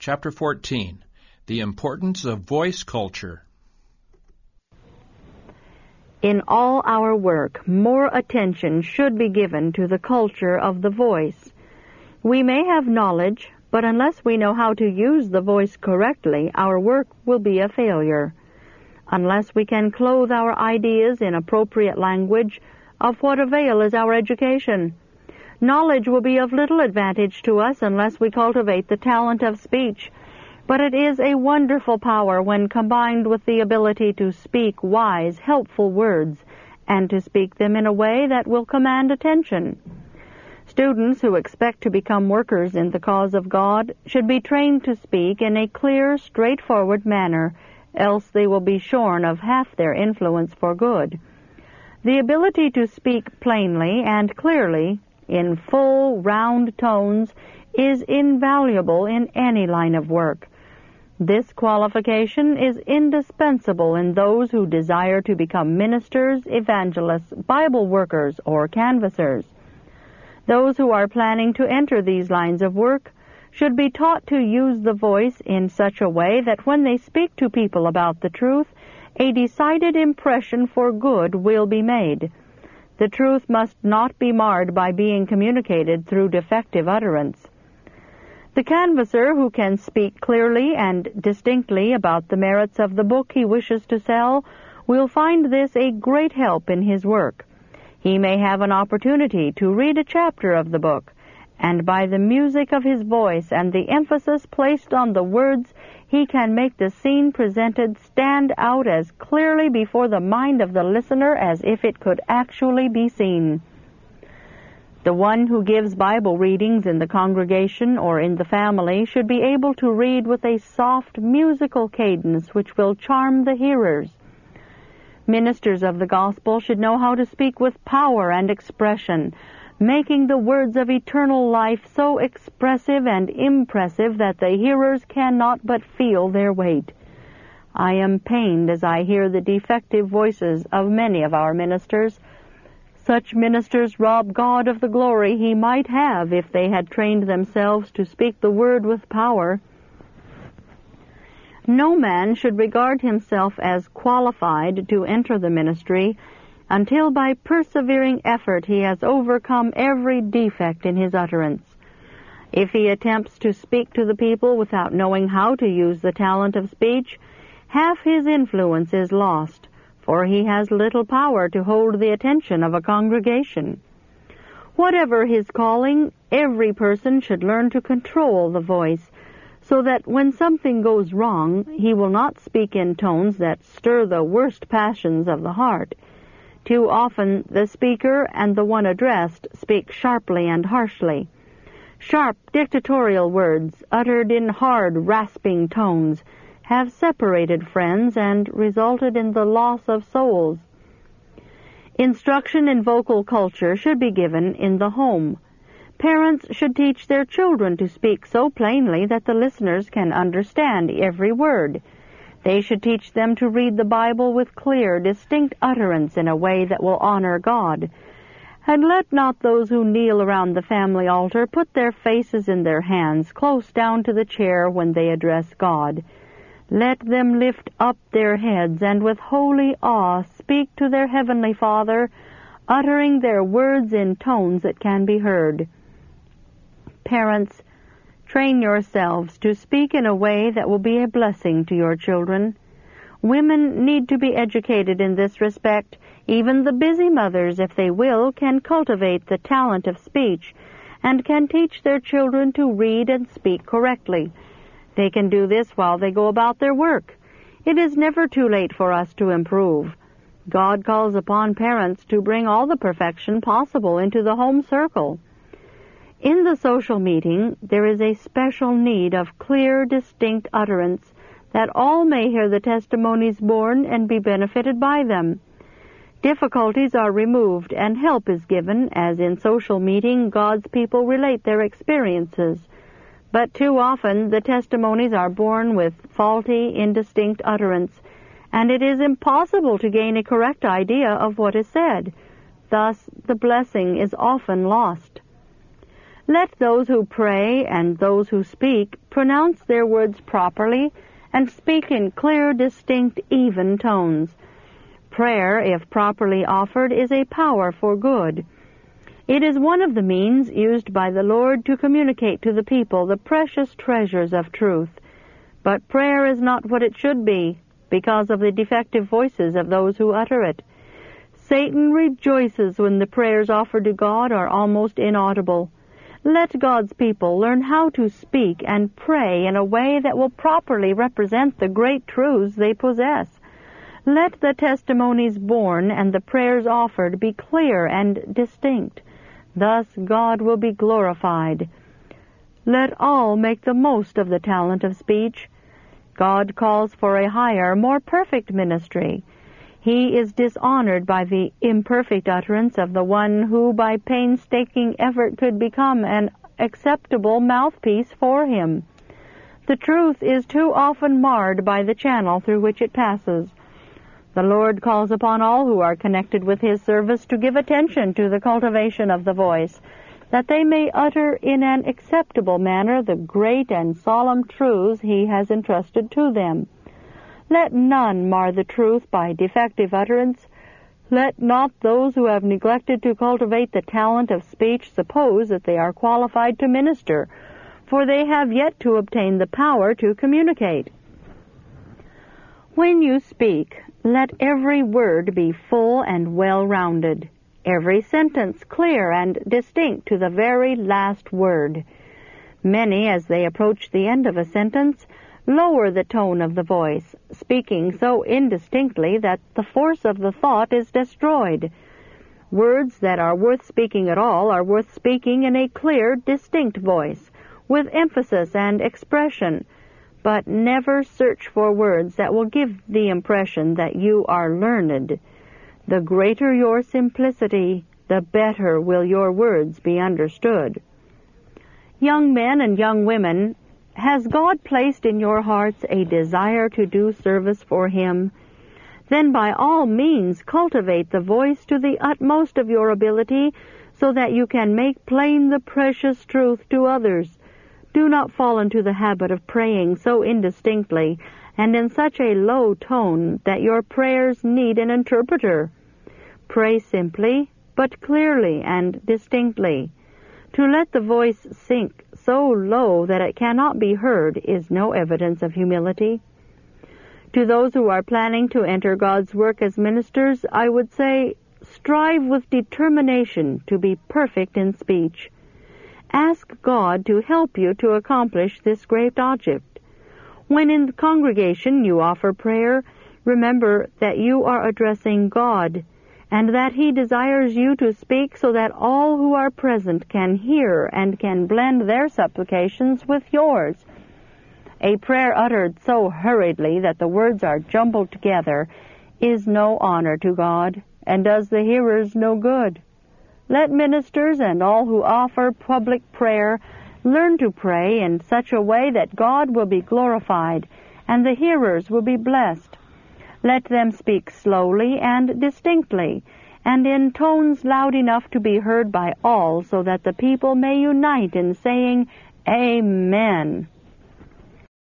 Chapter 14, The Importance of Voice Culture. In all our work, more attention should be given to the culture of the voice. We may have knowledge, but unless we know how to use the voice correctly, our work will be a failure. Unless we can clothe our ideas in appropriate language, of what avail is our education? Knowledge will be of little advantage to us unless we cultivate the talent of speech, but it is a wonderful power when combined with the ability to speak wise, helpful words, and to speak them in a way that will command attention. Students who expect to become workers in the cause of God should be trained to speak in a clear, straightforward manner, else they will be shorn of half their influence for good. The ability to speak plainly and clearly, in full, round tones, is invaluable in any line of work. This qualification is indispensable in those who desire to become ministers, evangelists, Bible workers, or canvassers. Those who are planning to enter these lines of work should be taught to use the voice in such a way that when they speak to people about the truth, a decided impression for good will be made. The truth must not be marred by being communicated through defective utterance. The canvasser who can speak clearly and distinctly about the merits of the book he wishes to sell will find this a great help in his work. He may have an opportunity to read a chapter of the book, and by the music of his voice and the emphasis placed on the words, he can make the scene presented stand out as clearly before the mind of the listener as if it could actually be seen. The one who gives Bible readings in the congregation or in the family should be able to read with a soft, musical cadence which will charm the hearers. Ministers of the gospel should know how to speak with power and expression, making the words of eternal life so expressive and impressive that the hearers cannot but feel their weight. I am pained as I hear the defective voices of many of our ministers. Such ministers rob God of the glory he might have if they had trained themselves to speak the word with power. No man should regard himself as qualified to enter the ministry until by persevering effort he has overcome every defect in his utterance. If he attempts to speak to the people without knowing how to use the talent of speech, half his influence is lost, for he has little power to hold the attention of a congregation. Whatever his calling, every person should learn to control the voice, so that when something goes wrong, he will not speak in tones that stir the worst passions of the heart. Too often the speaker and the one addressed speak sharply and harshly. Sharp, dictatorial words, uttered in hard, rasping tones, have separated friends and resulted in the loss of souls. Instruction in vocal culture should be given in the home. Parents should teach their children to speak so plainly that the listeners can understand every word. They should teach them to read the Bible with clear, distinct utterance in a way that will honor God. And let not those who kneel around the family altar put their faces in their hands close down to the chair when they address God. Let them lift up their heads and with holy awe speak to their Heavenly Father, uttering their words in tones that can be heard. Parents, train yourselves to speak in a way that will be a blessing to your children. Women need to be educated in this respect. Even the busy mothers, if they will, can cultivate the talent of speech and can teach their children to read and speak correctly. They can do this while they go about their work. It is never too late for us to improve. God calls upon parents to bring all the perfection possible into the home circle. In the social meeting, there is a special need of clear, distinct utterance, that all may hear the testimonies borne and be benefited by them. Difficulties are removed and help is given, as in social meeting God's people relate their experiences. But too often the testimonies are borne with faulty, indistinct utterance, and it is impossible to gain a correct idea of what is said. Thus, the blessing is often lost. Let those who pray and those who speak pronounce their words properly and speak in clear, distinct, even tones. Prayer, if properly offered, is a power for good. It is one of the means used by the Lord to communicate to the people the precious treasures of truth. But prayer is not what it should be, because of the defective voices of those who utter it. Satan rejoices when the prayers offered to God are almost inaudible. Let God's people learn how to speak and pray in a way that will properly represent the great truths they possess. Let the testimonies borne and the prayers offered be clear and distinct. Thus God will be glorified. Let all make the most of the talent of speech. God calls for a higher, more perfect ministry. He is dishonored by the imperfect utterance of the one who by painstaking effort could become an acceptable mouthpiece for him. The truth is too often marred by the channel through which it passes. The Lord calls upon all who are connected with His service to give attention to the cultivation of the voice, that they may utter in an acceptable manner the great and solemn truths He has entrusted to them. Let none mar the truth by defective utterance. Let not those who have neglected to cultivate the talent of speech suppose that they are qualified to minister, for they have yet to obtain the power to communicate. When you speak, let every word be full and well-rounded, every sentence clear and distinct to the very last word. Many, as they approach the end of a sentence, lower the tone of the voice, speaking so indistinctly that the force of the thought is destroyed. Words that are worth speaking at all are worth speaking in a clear, distinct voice, with emphasis and expression, but never search for words that will give the impression that you are learned. The greater your simplicity, the better will your words be understood. Young men and young women, has God placed in your hearts a desire to do service for Him? Then by all means cultivate the voice to the utmost of your ability so that you can make plain the precious truth to others. Do not fall into the habit of praying so indistinctly and in such a low tone that your prayers need an interpreter. Pray simply, but clearly and distinctly. To let the voice sink so low that it cannot be heard is no evidence of humility. To those who are planning to enter God's work as ministers, I would say, strive with determination to be perfect in speech. Ask God to help you to accomplish this great object. When in the congregation you offer prayer, remember that you are addressing God, and that He desires you to speak so that all who are present can hear and can blend their supplications with yours. A prayer uttered so hurriedly that the words are jumbled together is no honor to God, and does the hearers no good. Let ministers and all who offer public prayer learn to pray in such a way that God will be glorified and the hearers will be blessed. Let them speak slowly and distinctly, and in tones loud enough to be heard by all, so that the people may unite in saying, Amen.